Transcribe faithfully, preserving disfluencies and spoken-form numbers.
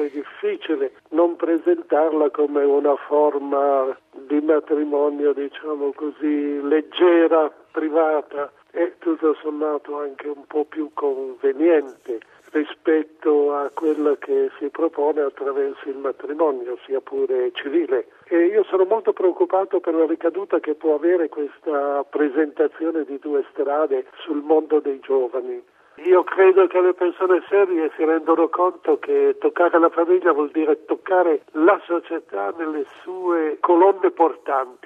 è difficile non presentarla come una forma di matrimonio, diciamo così, leggera, privata e tutto sommato anche un po' più conveniente rispetto a quella che si propone attraverso il matrimonio, sia pure civile. E io sono molto preoccupato per la ricaduta che può avere questa presentazione di due strade sul mondo dei giovani. Io credo che le persone serie si rendono conto che toccare la famiglia vuol dire toccare la società nelle sue colonne portanti.